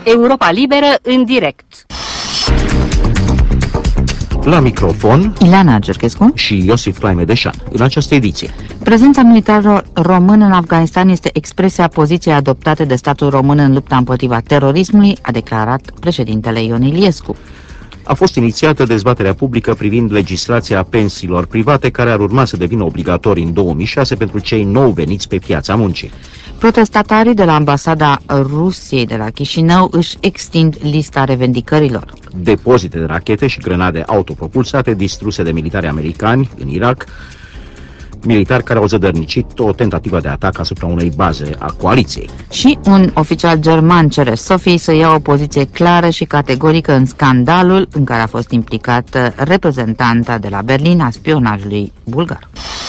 Europa Liberă în direct. La microfon, Ileana Gerchescu și Iosif Claime-Deșan. În această ediție, prezența militarilor român în Afganistan este expresia poziției adoptate de statul român în lupta împotriva terorismului, a declarat președintele Ion Iliescu. a fost inițiată dezbaterea publică privind legislația pensiilor private, care ar urma să devină obligatorii în 2006 pentru cei nou veniți pe piața muncii. Protestatarii de la ambasada Rusiei de la Chișinău își extind lista revendicărilor. Depozite de rachete și grenade autopropulsate distruse de militari americani în Irak, militari care au zădărnicit o tentativă de atac asupra unei baze a coaliției. Și un oficial german cere Sofiei să ia o poziție clară și categorică în scandalul în care a fost implicată reprezentanta de la Berlin a spionajului bulgar.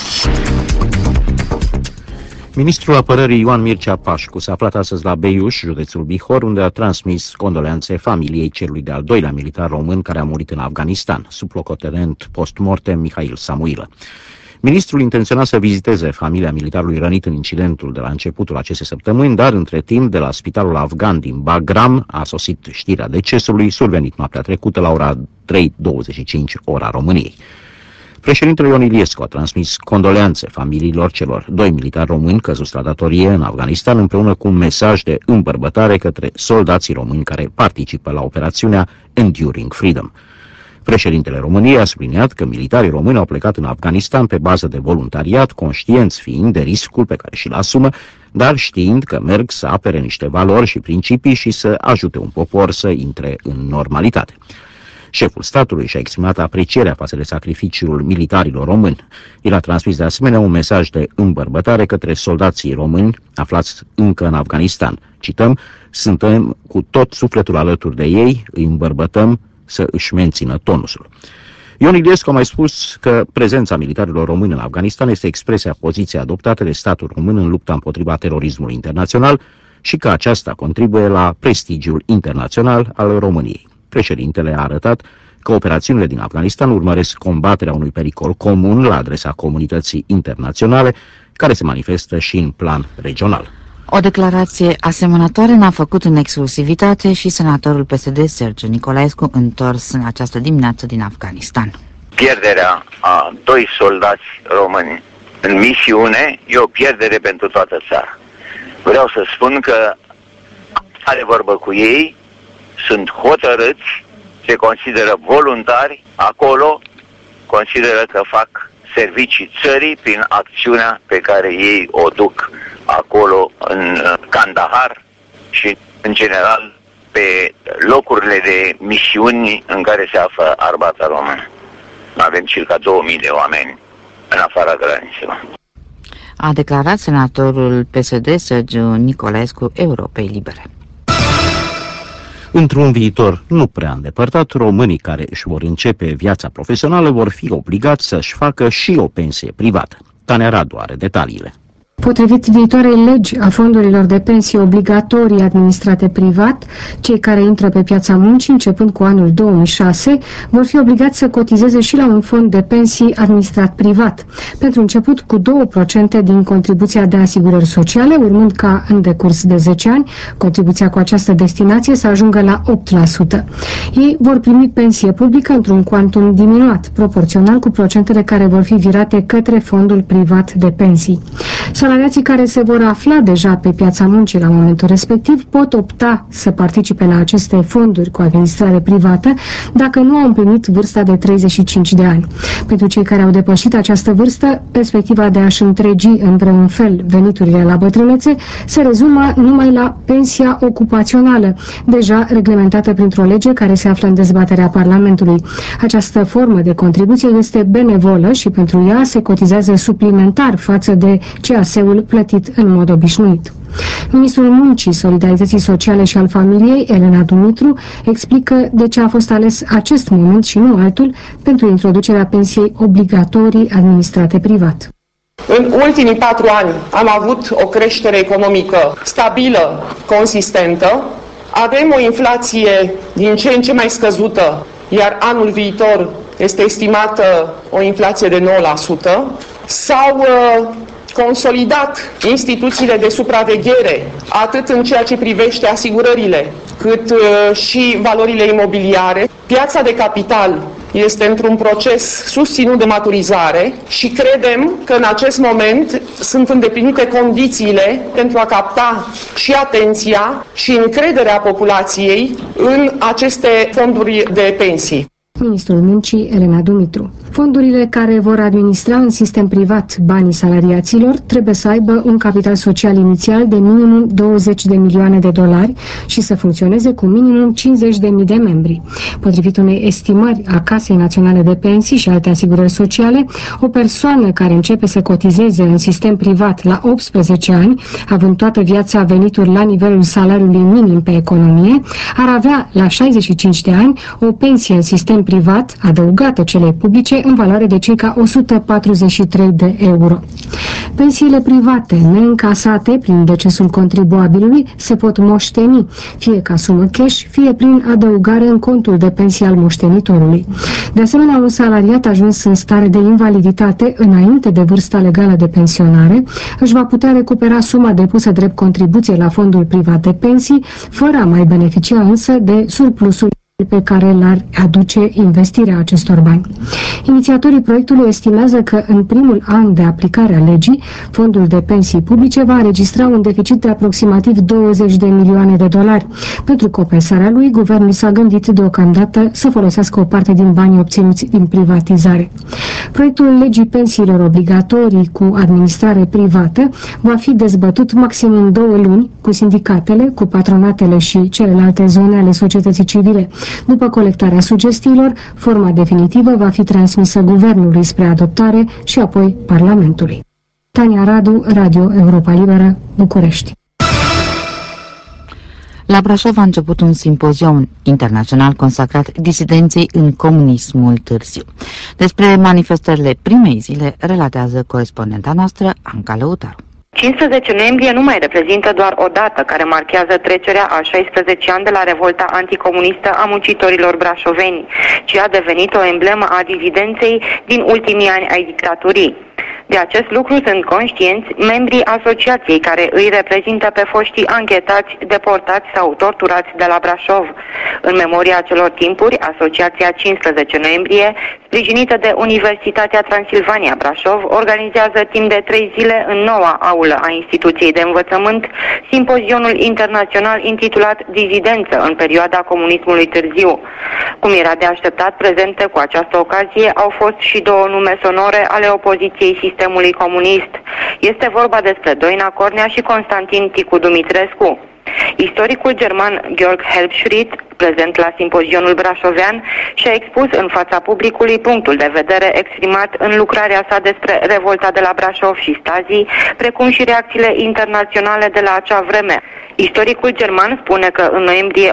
Ministrul Apărării Ioan Mircea Pașcu s-a aflat astăzi la Beiuș, județul Bihor, unde a transmis condoleanțe familiei celui de-al doilea militar român care a murit în Afganistan, sublocotenent post-mortem Mihail Samuilă. Ministrul intenționa să viziteze familia militarului rănit în incidentul de la începutul acestei săptămâni, dar între timp de la spitalul afgan din Bagram a sosit știrea decesului, survenit noaptea trecută la ora 3:25 ora României. Președintele Ion Iliescu a transmis condoleanțe familiilor celor doi militari români căzuți la datorie în Afganistan, împreună cu un mesaj de îmbărbătare către soldații români care participă la operațiunea Enduring Freedom. Președintele României a subliniat că militarii români au plecat în Afganistan pe bază de voluntariat, conștienți fiind de riscul pe care și-l asumă, dar știind că merg să apere niște valori și principii și să ajute un popor să intre în normalitate. Șeful statului și-a exprimat aprecierea față de sacrificiul militarilor români. El a transmis de asemenea un mesaj de îmbărbătare către soldații români aflați încă în Afganistan. Cităm: "Suntem cu tot sufletul alături de ei, îi îmbărbătăm să își mențină tonusul." Ion Iliescu a mai spus că prezența militarilor români în Afganistan este expresia poziției adoptate de statul român în lupta împotriva terorismului internațional și că aceasta contribuie la prestigiul internațional al României. Președintele a arătat că operațiunile din Afganistan urmăresc combaterea unui pericol comun la adresa comunității internaționale, care se manifestă și în plan regional. O declarație asemănătoare n-a făcut în exclusivitate și senatorul PSD Sergiu Nicolaescu, întors în această dimineață din Afganistan. Pierderea a doi soldați români în misiune e o pierdere pentru toată țara. Vreau să spun că are vorbă cu ei, sunt hotărâți, se consideră voluntari acolo, consideră că fac servicii țării prin acțiunea pe care ei o duc acolo în Kandahar și în general pe locurile de misiuni în care se află armata română. Avem circa 2000 de oameni în afara granițelor. A declarat senatorul PSD Sergiu Nicolaescu Europei Libere. Într-un viitor nu prea îndepărtat, românii care își vor începe viața profesională vor fi obligați să-și facă și o pensie privată. Tania Radu are detaliile. Potrivit viitoarei legi a fondurilor de pensii obligatorii administrate privat, cei care intră pe piața muncii începând cu anul 2006 vor fi obligați să cotizeze și la un fond de pensii administrat privat, pentru început cu 2% din contribuția de asigurări sociale, urmând ca în decurs de 10 ani contribuția cu această destinație să ajungă la 8%. Ei vor primi pensie publică într-un cuantum diminuat, proporțional cu procentele care vor fi virate către fondul privat de pensii. Salariații care se vor afla deja pe piața muncii la momentul respectiv pot opta să participe la aceste fonduri cu administrare privată dacă nu au împlinit vârsta de 35 de ani. Pentru cei care au depășit această vârstă, perspectiva de a-și întregi în vreun fel veniturile la bătrânețe se rezumă numai la pensia ocupațională, deja reglementată printr-o lege care se află în dezbaterea Parlamentului. Această formă de contribuție este benevolă și pentru ea se cotizează suplimentar față de CAS-ul plătit în mod obișnuit. Ministrul Muncii, Solidarității Sociale și al Familiei, Elena Dumitru, explică de ce a fost ales acest moment și nu altul pentru introducerea pensiei obligatorii administrate privat. În ultimii 4 ani am avut o creștere economică stabilă, consistentă, avem o inflație din ce în ce mai scăzută, iar anul viitor este estimată o inflație de 9%, s-au consolidat instituțiile de supraveghere, atât în ceea ce privește asigurările, cât și valorile imobiliare. Piața de capital este într-un proces susținut de maturizare și credem că în acest moment sunt îndeplinite condițiile pentru a capta și atenția și încrederea populației în aceste fonduri de pensii. Ministrul Muncii, Elena Dumitru. Fondurile care vor administra în sistem privat banii salariaților trebuie să aibă un capital social inițial de minimum 20 de milioane de dolari și să funcționeze cu minimum 50.000 de membri. Potrivit unei estimări a Casei Naționale de Pensii și alte asigurări sociale, o persoană care începe să cotizeze în sistem privat la 18 ani, având toată viața venituri la nivelul salariului minim pe economie, ar avea la 65 de ani o pensie în sistem privat, adăugată celei publice, în valoare de circa 143 de euro. Pensiile private neîncasate prin decesul contribuabilului se pot moșteni, fie ca sumă cash, fie prin adăugare în contul de pensie al moștenitorului. De asemenea, un salariat ajuns în stare de invaliditate înainte de vârsta legală de pensionare își va putea recupera suma depusă drept contribuție la fondul privat de pensii, fără a mai beneficia însă de surplusul pe care l-ar aduce investirea acestor bani. Inițiatorii proiectului estimează că în primul an de aplicare a legii, fondul de pensii publice va înregistra un deficit de aproximativ 20 de milioane de dolari. Pentru compensarea lui, guvernul s-a gândit deocamdată să folosească o parte din banii obținuți din privatizare. Proiectul legii pensiilor obligatorii cu administrare privată va fi dezbătut maxim în 2 luni cu sindicatele, cu patronatele și celelalte zone ale societății civile. După colectarea sugestiilor, forma definitivă va fi transmisă Guvernului spre adoptare și apoi Parlamentului. Tania Radu, Radio Europa Liberă, București. La Brașov a început un simpozion internațional consacrat disidenței în comunismul târziu. Despre manifestările primei zile relatează corespondenta noastră, Anca Lăutaru. 15 noiembrie nu mai reprezintă doar o dată care marchează trecerea a 16 ani de la revolta anticomunistă a muncitorilor brașoveni, ci a devenit o emblemă a dizidenței din ultimii ani ai dictaturii. De acest lucru sunt conștienți membrii asociației care îi reprezintă pe foștii anchetați, deportați sau torturați de la Brașov. În memoria acelor timpuri, Asociația 15 noiembrie, sprijinită de Universitatea Transilvania Brașov, organizează timp de 3 zile în noua aulă a instituției de învățământ simpozionul internațional intitulat Dizidență în perioada comunismului târziu. Cum era de așteptat, prezente cu această ocazie au fost și 2 nume sonore ale opoziției sistemului comunist. Este vorba despre Doina Cornea și Constantin Ticu Dumitrescu. Istoricul german Georg Helbschritt, prezent la simpozionul brașovean, și-a expus în fața publicului punctul de vedere exprimat în lucrarea sa despre revolta de la Brașov și Stazii, precum și reacțiile internaționale de la acea vreme. Istoricul german spune că în noiembrie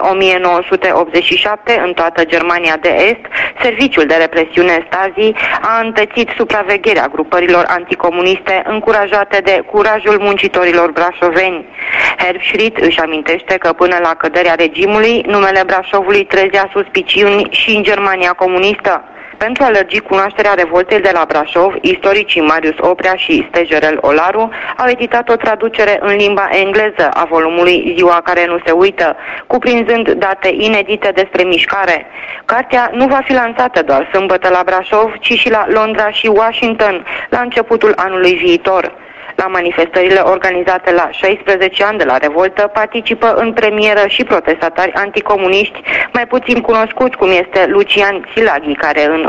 1987, în toată Germania de Est, serviciul de represiune Stasi a întețit supravegherea grupărilor anticomuniste încurajate de curajul muncitorilor brașoveni. Helbschritt își amintește că până la căderea regimului, numele Brașovului trezea suspiciuni și în Germania comunistă. Pentru a lărgi cunoașterea revoltei de la Brașov, istoricii Marius Oprea și Stejerel Olaru au editat o traducere în limba engleză a volumului Ziua care nu se uită, cuprinzând date inedite despre mișcare. Cartea nu va fi lansată doar sâmbătă la Brașov, ci și la Londra și Washington, la începutul anului viitor. La manifestările organizate la 16 ani de la revoltă participă în premieră și protestatari anticomuniști mai puțin cunoscuți, cum este Lucian Silaghi, care în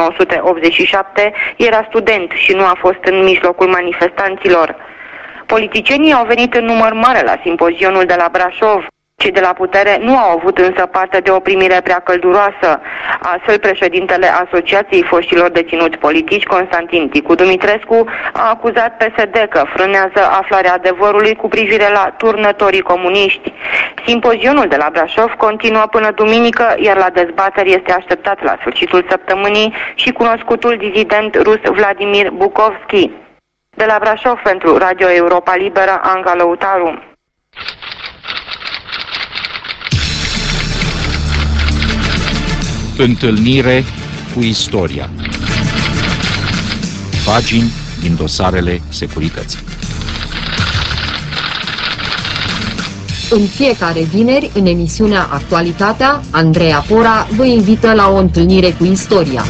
1987 era student și nu a fost în mijlocul manifestanților. Politicienii au venit în număr mare la simpozionul de la Brașov. Cei de la putere nu au avut însă parte de o primire prea călduroasă. Astfel, președintele Asociației Foștilor Deținuți Politici, Constantin Ticu Dumitrescu, a acuzat PSD că frânează aflarea adevărului cu privire la turnătorii comuniști. Simpozionul de la Brașov continuă până duminică, iar la dezbateri este așteptat la sfârșitul săptămânii și cunoscutul dizident rus Vladimir Bukovski. De la Brașov pentru Radio Europa Liberă, Anca Lăutaru. Întâlnire cu istoria. Pagini din dosarele securității. În fiecare vineri, în emisiunea Actualitatea, Andreea Pora vă invită la o întâlnire cu istoria.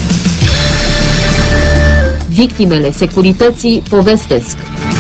Victimele securității povestesc.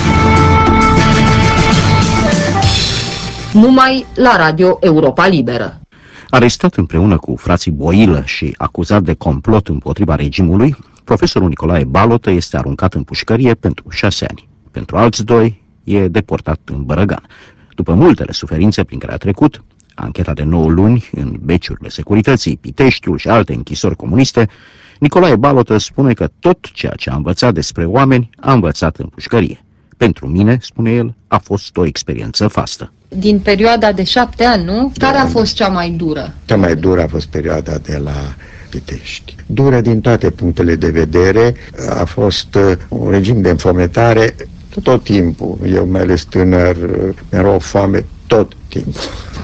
Numai la Radio Europa Liberă. Arestat împreună cu frații Boilă și acuzat de complot împotriva regimului, profesorul Nicolae Balotă este aruncat în pușcărie pentru 6 ani. Pentru alți 2 e deportat în Bărăgan. După multele suferințe prin care a trecut, ancheta de 9 luni în beciurile securității, Piteștiul și alte închisori comuniste, Nicolae Balotă spune că tot ceea ce a învățat despre oameni a învățat în pușcărie. Pentru mine, spune el, a fost o experiență fastă. Din perioada de 7 ani, nu? Care a fost cea mai dură? Cea mai dură a fost perioada de la Pitești. Dură din toate punctele de vedere, a fost un regim de înfometare tot timpul. Eu, mai ales tânăr, mi-era o foame tot timpul.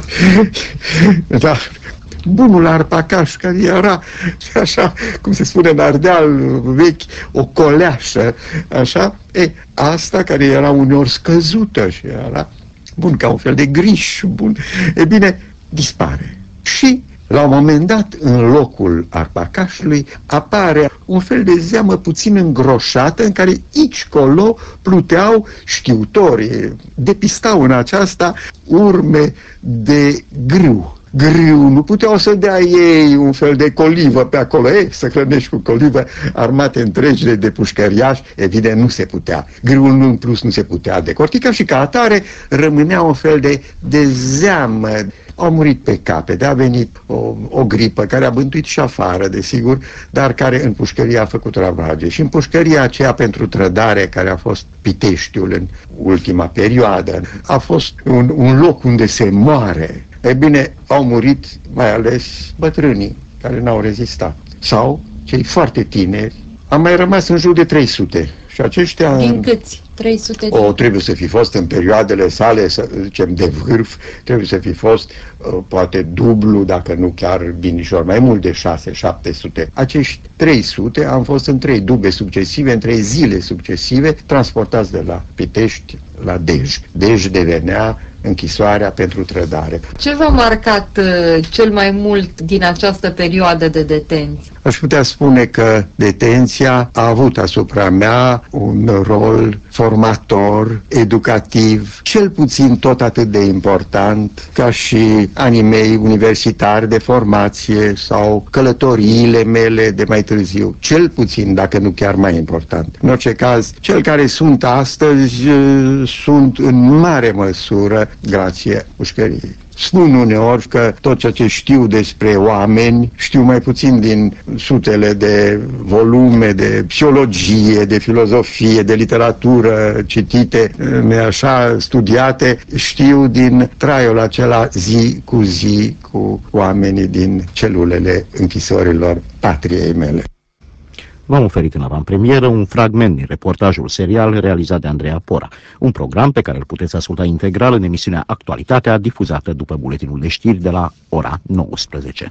Dar bunul Arpacaș, care era așa, cum se spune în Ardeal vechi, o coleașă, așa, asta care era uneori scăzută și era bun, ca un fel de griș, bun, e bine, dispare. Și la un moment dat, în locul Arpacașului, apare un fel de zeamă puțin îngroșată, în care aici colo pluteau știutori, depistau în aceasta urme de grâu. Grâu, nu puteau să dea ei un fel de colivă pe acolo, să hrănești cu colivă armate întregi de pușcăriași, evident nu se putea. Grâul în plus nu se putea decortica și ca atare rămânea un fel de zeamă. Au murit pe capete, a venit o gripă care a bântuit și afară, desigur, dar care în pușcărie a făcut ravage. Și în pușcăria aceea pentru trădare, care a fost Piteștiul în ultima perioadă, a fost un loc unde se moare. E bine, au murit mai ales bătrânii care n-au rezistat. Sau cei foarte tineri. Am mai rămas în jur de 300. Și aceștia... Din câți? 300 de... trebuie să fi fost în perioadele sale, să zicem, de vârf, trebuie să fi fost poate dublu, dacă nu chiar binișor, mai mult de 600-700. Acești 300 am fost în 3 dube succesive, în 3 zile succesive, transportați de la Pitești la Dej. Dej devenea închisoarea pentru trădare. Ce v-a marcat cel mai mult din această perioadă de detenție? Aș putea spune că detenția a avut asupra mea un rol formator, educativ, cel puțin tot atât de important ca și anii mei universitari de formație sau călătoriile mele de mai târziu. Cel puțin, dacă nu chiar mai important. În orice caz, cel care sunt astăzi sunt în mare măsură grație pușcăriei. Spun uneori că tot ceea ce știu despre oameni, știu mai puțin din sutele de volume de psihologie, de filozofie, de literatură citite, așa studiate, știu din traiul acela zi cu oamenii din celulele închisorilor patriei mele. V-am oferit în avantpremieră un fragment din reportajul serial realizat de Andreea Pora, un program pe care îl puteți asculta integral în emisiunea Actualitatea, difuzată după buletinul de știri de la ora 19.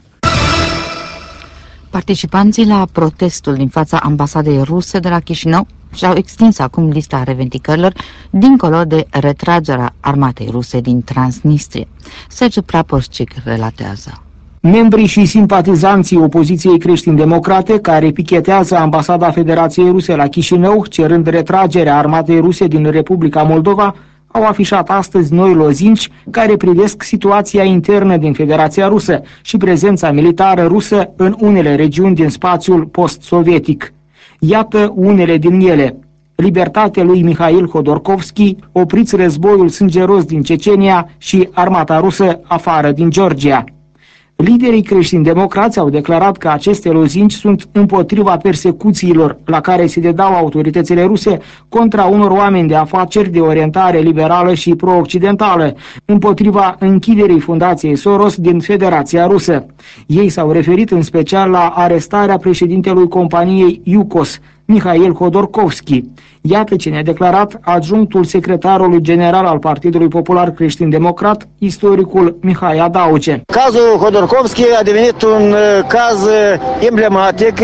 Participanții la protestul din fața ambasadei ruse de la Chișinău și-au extins acum lista revendicărilor dincolo de retragerea armatei ruse din Transnistria. Sergiu Praporșcic relatează. Membrii și simpatizanții opoziției creștin-democrate care pichetează ambasada Federației Ruse la Chișinău, cerând retragerea armatei ruse din Republica Moldova, au afișat astăzi noi lozinci care privesc situația internă din Federația Rusă și prezența militară rusă în unele regiuni din spațiul post-sovietic. Iată unele din ele. Libertatea lui Mihail Hodorkovski, opriți războiul sângeros din Cecenia și armata rusă afară din Georgia. Liderii creștini-democrați au declarat că aceste lozinci sunt împotriva persecuțiilor la care se dedau autoritățile ruse contra unor oameni de afaceri de orientare liberală și pro-occidentală, împotriva închiderii Fundației Soros din Federația Rusă. Ei s-au referit în special la arestarea președintelui companiei Yukos, Mihail Hodorkovski. Iată ce ne-a declarat adjunctul secretarului general al Partidului Popular Creștin-Democrat, istoricul Mihai Adauge. Cazul Hodorkovski a devenit un caz emblematic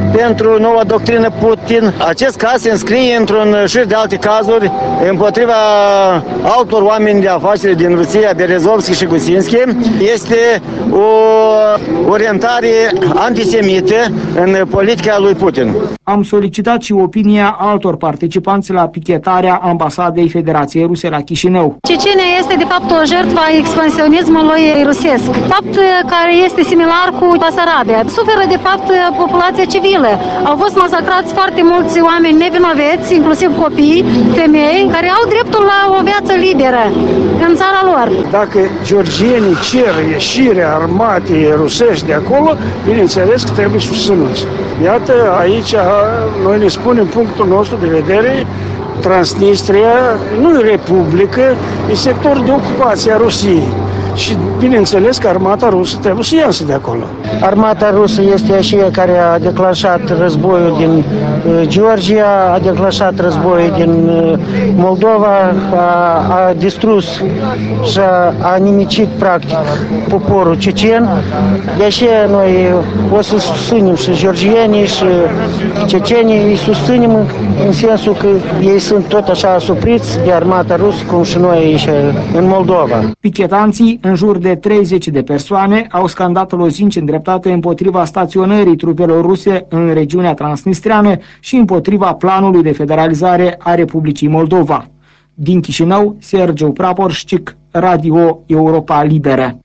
pentru noua doctrină Putin. Acest caz se înscrie într-un șir de alte cazuri împotriva altor oameni de afaceri din Rusia, Berezovski și Gusinski. Este o orientare antisemită în politica lui Putin. Am solicitat și opinia altor participanți la pichetarea Ambasadei Federației Ruse la Chișinău. Cecenia este de fapt o jertfă a expansionismului rusesc, fapt care este similar cu Basarabia. Suferă de fapt populația civilă. Au fost masacrați foarte mulți oameni nevinoveți, inclusiv copii, femei, care au dreptul la o viață liberă în țara lor. Dacă georgienii cer ieșirea armatei rusești de acolo, bineînțeles că trebuie susținuți. Iată, aici noi ne spunem punctul nostru de vedere. Transnistria nu e republică, e sector de ocupație a Rusiei. Și bineînțeles că armata rusă trebuie să iasă de acolo. Armata rusă este aceea care a declanșat războiul din Georgia, a declanșat războiul din Moldova, a distrus și a nimicit practic poporul cecen. De aceea noi o să susținem și georgienii și cecenii, îi susținem în sensul că ei sunt tot așa asupriți de armata rusă cum și noi aici în Moldova. Pichetanții, în jur de 30 de persoane, au scandat lozinci îndreptate împotriva staționării trupelor ruse în regiunea transnistreană și împotriva planului de federalizare a Republicii Moldova. Din Chișinău, Sergiu Praporșcic, Radio Europa Liberă.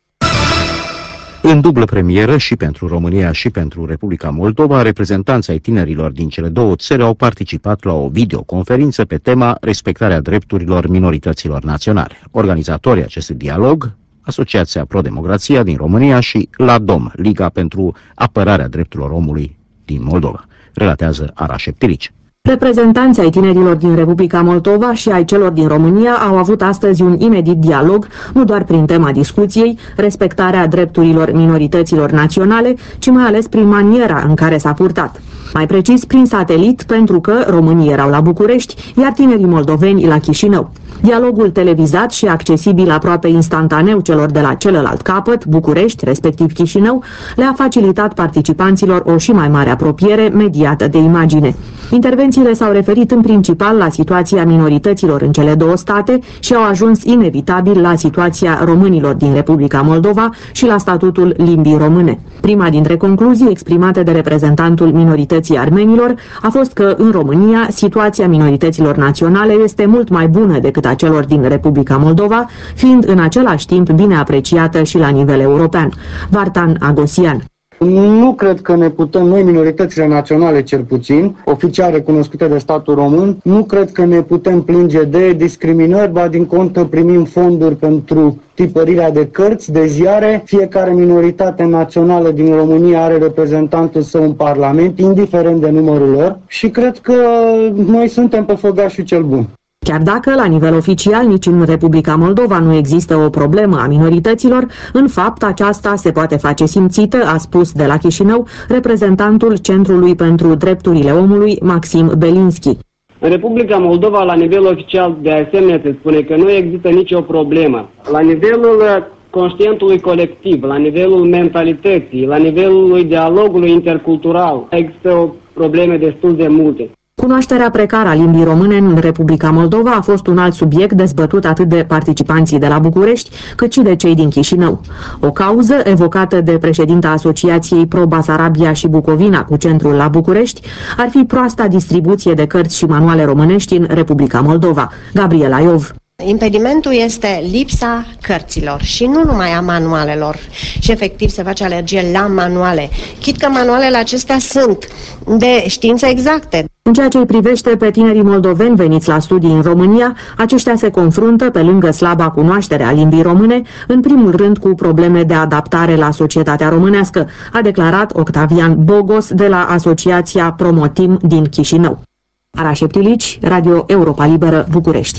În dublă premieră și pentru România și pentru Republica Moldova, reprezentanții ai tinerilor din cele două țări au participat la o videoconferință pe tema respectarea drepturilor minorităților naționale. Organizatorii acestui dialog, Asociația Pro-Democrația din România și LADOM, Liga pentru Apărarea Drepturilor Omului din Moldova, relatează Ara Șeptilici. Reprezentanții ai tinerilor din Republica Moldova și ai celor din România au avut astăzi un inedit dialog, nu doar prin tema discuției, respectarea drepturilor minorităților naționale, ci mai ales prin maniera în care s-a purtat. Mai precis, prin satelit, pentru că românii erau la București, iar tinerii moldoveni la Chișinău. Dialogul televizat și accesibil aproape instantaneu celor de la celălalt capăt, București, respectiv Chișinău, le-a facilitat participanților o și mai mare apropiere mediată de imagine. Intervențiile s-au referit în principal la situația minorităților în cele două state și au ajuns inevitabil la situația românilor din Republica Moldova și la statutul limbii române. Prima dintre concluzii exprimate de reprezentantul minorității armenilor a fost că în România situația minorităților naționale este mult mai bună decât a celor din Republica Moldova, fiind în același timp bine apreciată și la nivel european. Vartan Agosian. Nu cred că ne putem, noi minoritățile naționale cel puțin, oficial recunoscute de statul român, nu cred că ne putem plânge de discriminări, ba din contră primim fonduri pentru tipărirea de cărți, de ziare. Fiecare minoritate națională din România are reprezentantul său în Parlament, indiferent de numărul lor, și cred că noi suntem pe făgașul cel bun. Chiar dacă, la nivel oficial, nici în Republica Moldova nu există o problemă a minorităților, în fapt aceasta se poate face simțită, a spus de la Chișinău reprezentantul Centrului pentru Drepturile Omului, Maxim Belinski. În Republica Moldova, la nivel oficial, de asemenea, se spune că nu există nicio problemă. La nivelul conștientului colectiv, la nivelul mentalității, la nivelul dialogului intercultural, există probleme destul de multe. Cunoașterea precară a limbii române în Republica Moldova a fost un alt subiect dezbătut atât de participanții de la București, cât și de cei din Chișinău. O cauză evocată de președinta Asociației Pro-Basarabia și Bucovina cu centrul la București ar fi proasta distribuție de cărți și manuale românești în Republica Moldova. Gabriela Iov. Impedimentul este lipsa cărților și nu numai a manualelor. Și efectiv se face alergie la manuale. Chit că manualele acestea sunt de științe exacte. În ceea ce îi privește pe tinerii moldoveni veniți la studii în România, aceștia se confruntă, pe lângă slaba cunoaștere a limbii române, în primul rând cu probleme de adaptare la societatea românească, a declarat Octavian Bogos de la Asociația Promotim din Chișinău. Ara Șeptilici, Radio Europa Liberă, București.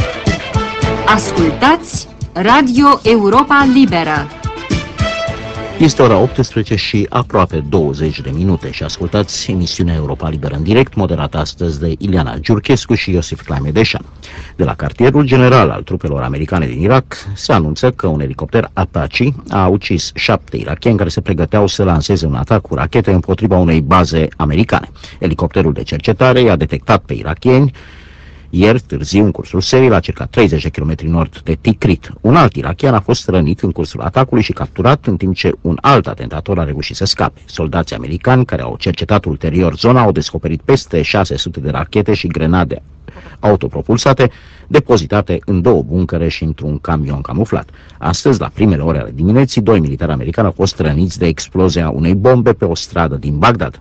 Ascultați Radio Europa Liberă. Este ora 18 și aproape 20 de minute și ascultați emisiunea Europa Liberă în direct, moderată astăzi de Ileana Giurchescu și Iosif Clamedeșan. De la cartierul general al trupelor americane din Irak se anunță că un elicopter Apache a ucis 7 irakieni care se pregăteau să lanseze un atac cu rachete împotriva unei baze americane. Elicopterul de cercetare i-a detectat pe irakieni ieri târziu în cursul serii la circa 30 de km nord de Tikrit. Un alt irakian a fost rănit în cursul atacului și capturat, în timp ce un alt atentator a reușit să scape. Soldații americani care au cercetat ulterior zona au descoperit peste 600 de rachete și grenade autopropulsate depozitate în 2 buncăre și într-un camion camuflat. Astăzi, la primele ore ale dimineții, 2 militari americani au fost răniți de explozia unei bombe pe o stradă din Bagdad.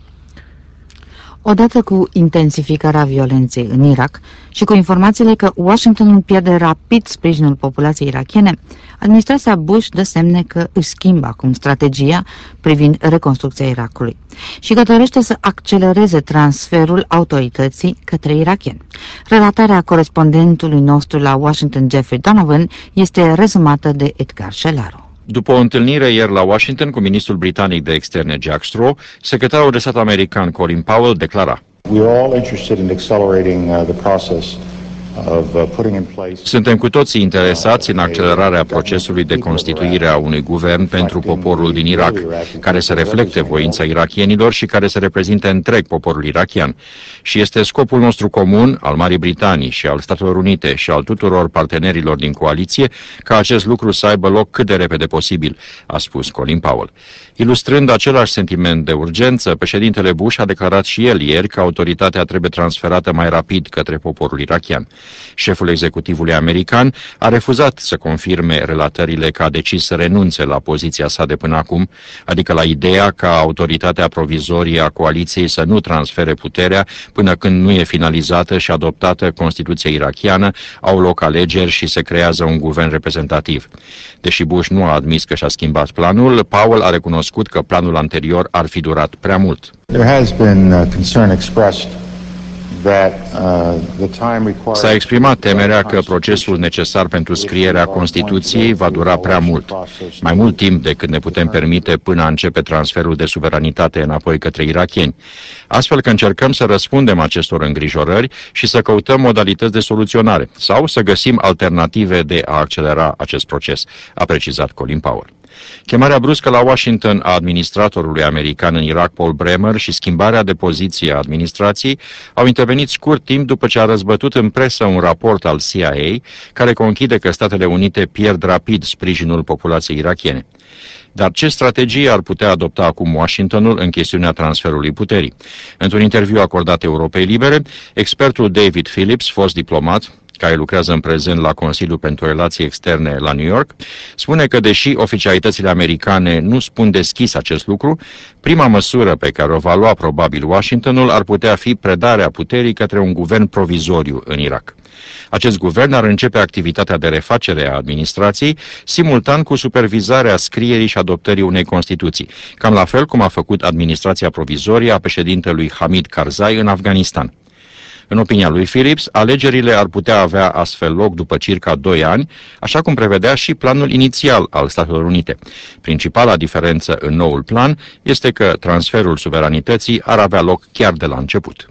Odată cu intensificarea violenței în Irak și cu informațiile că Washingtonul pierde rapid sprijinul populației irakiene, administrația Bush dă semne că își schimbă acum strategia privind reconstrucția Irakului și că dorește să accelereze transferul autorității către irakieni. Relatarea corespondentului nostru la Washington, Jeffrey Donovan, este rezumată de Edgar Șelaru. După o întâlnire ieri la Washington cu ministrul britanic de externe Jack Straw, secretarul de stat american Colin Powell declara: Suntem cu toții interesați în accelerarea procesului de constituire a unui guvern pentru poporul din Irak, care să reflecte voința irakienilor și care să reprezinte întreg poporul irakian. Și este scopul nostru comun, al Marii Britanii și al Statelor Unite și al tuturor partenerilor din coaliție, ca acest lucru să aibă loc cât de repede posibil, a spus Colin Powell. Ilustrând același sentiment de urgență, președintele Bush a declarat și el ieri că autoritatea trebuie transferată mai rapid către poporul irakian. Șeful executivului american a refuzat să confirme relatările că a decis să renunțe la poziția sa de până acum, adică la ideea ca autoritatea provizorie a coaliției să nu transfere puterea până când nu e finalizată și adoptată Constituția irakiană, au loc alegeri și se creează un guvern reprezentativ. Deși Bush nu a admis că și-a schimbat planul, Powell a recunoscut că planul anterior ar fi durat prea mult. S-a exprimat temerea că procesul necesar pentru scrierea Constituției va dura prea mult, mai mult timp decât ne putem permite până a începe transferul de suveranitate înapoi către irakieni. Astfel că încercăm să răspundem acestor îngrijorări și să căutăm modalități de soluționare sau să găsim alternative de a accelera acest proces, a precizat Colin Powell. Chemarea bruscă la Washington a administratorului american în Irak, Paul Bremer, și schimbarea de poziție a administrației au intervenit scurt timp după ce a răzbătut în presă un raport al CIA care conchide că Statele Unite pierd rapid sprijinul populației irakiene. Dar ce strategie ar putea adopta acum Washingtonul în chestiunea transferului puterii? Într-un interviu acordat Europei Libere, expertul David Phillips, fost diplomat, care lucrează în prezent la Consiliul pentru Relații Externe la New York, spune că deși oficialitățile americane nu spun deschis acest lucru, prima măsură pe care o va lua probabil Washingtonul ar putea fi predarea puterii către un guvern provizoriu în Irak. Acest guvern ar începe activitatea de refacere a administrației, simultan cu supervizarea scrierii și adoptării unei Constituții, cam la fel cum a făcut administrația provizorie a președintelui Hamid Karzai în Afganistan. În opinia lui Phillips, alegerile ar putea avea astfel loc după circa 2 ani, așa cum prevedea și planul inițial al Statelor Unite. Principala diferență în noul plan este că transferul suveranității ar avea loc chiar de la început.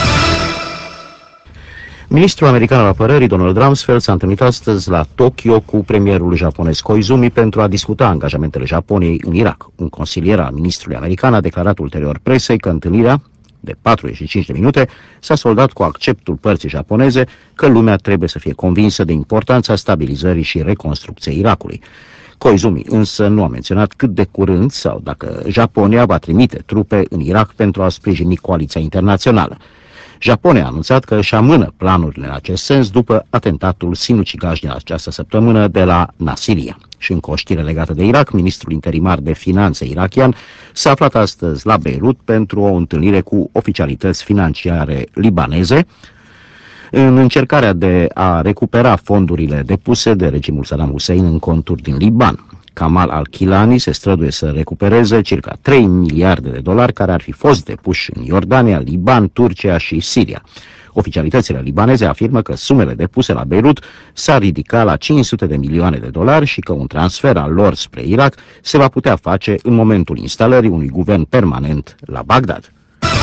Ministrul american al apărării, Donald Rumsfeld, s-a întâlnit astăzi la Tokyo cu premierul japonez Koizumi pentru a discuta angajamentele Japoniei în Irak. Un consilier al ministrului american a declarat ulterior presei că întâlnirea de 45 de minute s-a soldat cu acceptul părții japoneze că lumea trebuie să fie convinsă de importanța stabilizării și reconstrucției Irakului. Koizumi însă nu a menționat cât de curând sau dacă Japonia va trimite trupe în Irak pentru a sprijini coaliția internațională. Japonia a anunțat că își amână planurile în acest sens după atentatul sinucigaș din această săptămână de la Nasiria. Și încă o știre legată de Irak, ministrul interimar de finanțe irakian s-a aflat astăzi la Beirut pentru o întâlnire cu oficialități financiare libaneze în încercarea de a recupera fondurile depuse de regimul Saddam Hussein în conturi din Liban. Kamal al-Kilani se străduie să recupereze circa 3 miliarde de dolari care ar fi fost depuși în Iordania, Liban, Turcia și Siria. Oficialitățile libaneze afirmă că sumele depuse la Beirut s-ar ridica la $500 de milioane și că un transfer al lor spre Irak se va putea face în momentul instalării unui guvern permanent la Bagdad.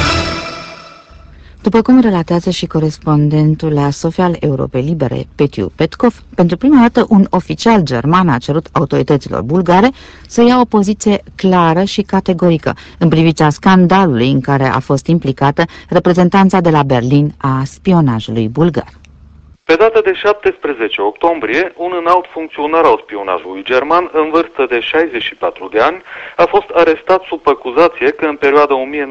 După cum relatează și corespondentul la Sofia al Europei Libere, Petiu Petkov, pentru prima dată un oficial german a cerut autorităților bulgare să ia o poziție clară și categorică în privința scandalului în care a fost implicată reprezentanța de la Berlin a spionajului bulgar. Pe data de 17 octombrie, un înalt funcționar al spionajului german, în vârstă de 64 de ani, a fost arestat sub acuzație că în perioada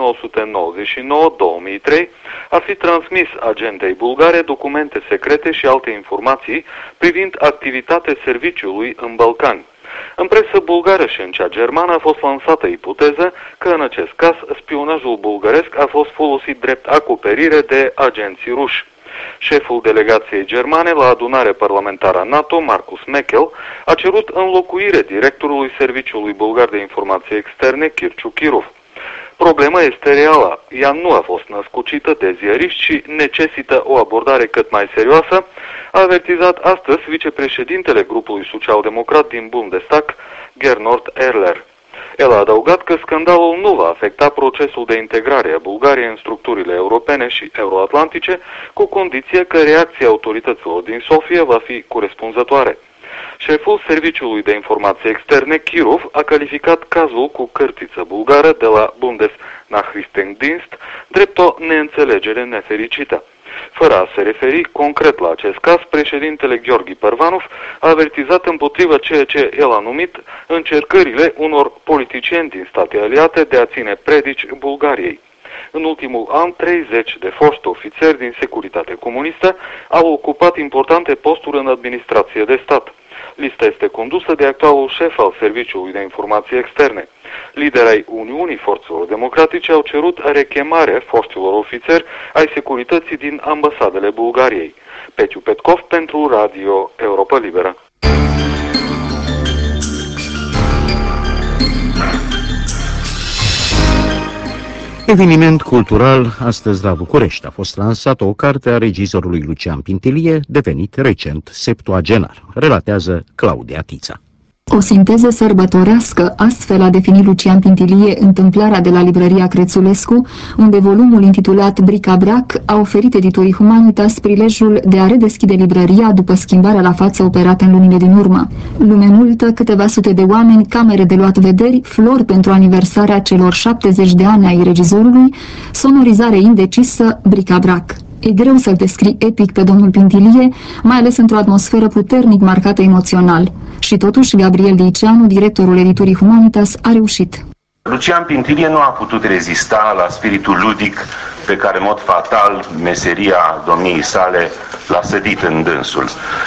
1999-2003 ar fi transmis agentei bulgare documente secrete și alte informații privind activitatea serviciului în Balcani. În presă bulgară și în cea germană a fost lansată ipoteza că în acest caz spionajul bulgăresc a fost folosit drept acoperire de agenții ruși. Șeful delegației germane la adunare parlamentară NATO, Markus Meckel, a cerut înlocuire directorului Serviciului Bulgar de Informații Externe, Kirciu Kirov. Problema este reală. Ea nu a fost născucită de ziariști și necesită o abordare cât mai serioasă, a avertizat astăzi vicepreședintele grupului social-democrat din Bundestag, Gernot Erler. El a adăugat că scandalul nu va afecta procesul de integrare a Bulgariei în structurile europene și euroatlantice, cu condiție că reacția autorităților din Sofia va fi corespunzătoare. Șeful Serviciului de Informații Externe, Kirov, a calificat cazul cu cărtiță bulgară de la Bundesnachrichtendienst drept o neînțelegere nefericită. Fără a se referi concret la acest caz, președintele Gheorghe Părvanov a avertizat împotriva ceea ce el a numit încercările unor politicieni din state aliate de a ține predici Bulgariei. În ultimul an, 30 de foști ofițeri din securitate comunistă au ocupat importante posturi în administrație de stat. Lista este condusă de actualul șef al Serviciului de Informații Externe. Liderii Uniunii Forțelor Democratice au cerut rechemarea foștilor ofițeri ai securității din ambasadele Bulgariei. Petiu Petkov pentru Radio Europa Liberă. Eveniment cultural. Astăzi la București a fost lansată o carte a regizorului Lucian Pintilie, devenit recent septuagenar, relatează Claudia Tița. O sinteză sărbătorească, astfel a definit Lucian Pintilie întâmplarea de la librăria Crețulescu, unde volumul intitulat Bric-a-brac a oferit editorii Humanitas prilejul de a redeschide librăria după schimbarea la față operată în lunile din urmă. Lume multă, câteva sute de oameni, camere de luat vederi, flori pentru aniversarea celor 70 de ani ai regizorului, sonorizare indecisă, Bric-a-brac. E greu să-l descrii epic pe domnul Pintilie, mai ales într-o atmosferă puternic marcată emoțional. Și totuși, Gabriel Diceanu, directorul editurii Humanitas, a reușit. Lucian Pintilie nu a putut rezista la spiritul ludic pe care, în mod fatal, meseria domniei sale l-a sădit în dânsul.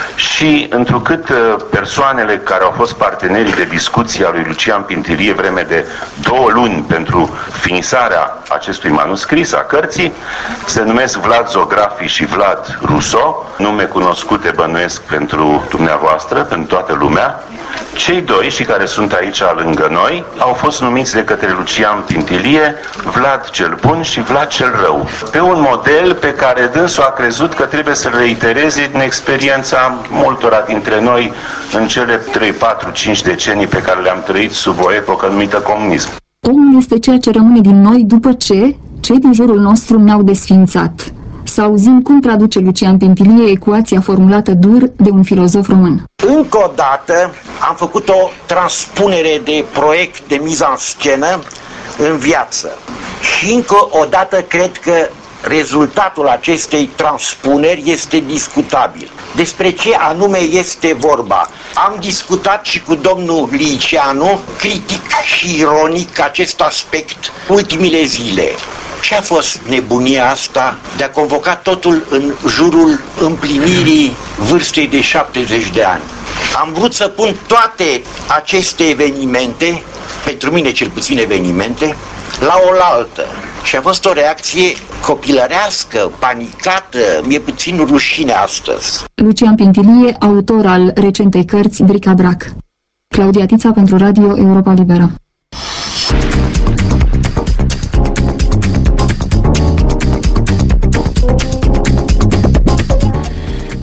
Și întrucât persoanele care au fost partenerii de discuție a lui Lucian Pintilie vreme de 2 luni pentru finisarea acestui manuscris a cărții, se numesc Vlad Zografi și Vlad Rousseau, nume cunoscute bănuiesc pentru dumneavoastră, pentru toată lumea. Cei doi, și care sunt aici lângă noi, au fost numiți de către Lucian Pintilie Vlad cel Bun și Vlad cel Rău, pe un model pe care dânsul a crezut că trebuie să-l reitereze din experiența multora dintre noi în cele 3, 4, 5 decenii pe care le-am trăit sub o epocă numită comunism. Omul este ceea ce rămâne din noi după ce cei din jurul nostru ne-au desfințat. Să auzim cum traduce Lucian Pintilie ecuația formulată dur de un filozof român. Încă o dată am făcut o transpunere de proiect de miză-în-scenă în viață. Și încă o dată cred că rezultatul acestei transpuneri este discutabil. Despre ce anume este vorba? Am discutat și cu domnul Liceanu, critic și ironic, acest aspect ultimile zile. Ce a fost nebunia asta de a convoca totul în jurul împlinirii vârstei de 70 de ani? Am vrut să pun toate aceste evenimente, pentru mine cel puțin evenimente, la oaltă. Și a fost o reacție copilărească, panicată, mi-e puțin rușine astăzi. Lucian Pintilie, autor al recentei cărți Bric-a-brac. Claudia Tița pentru Radio Europa Liberă.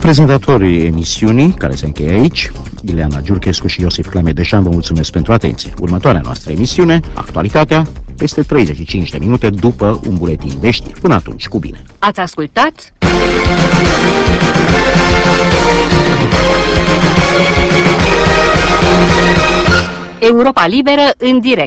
Prezentatorii emisiunii, care se încheie aici, Ileana Giurchescu și Iosif Clamedeșan, vă mulțumesc pentru atenție. Următoarea noastră emisiune, Actualitatea, peste 35 de minute după un buletin de știri. Până atunci, cu bine! Ați ascultat? Europa Liberă în direct.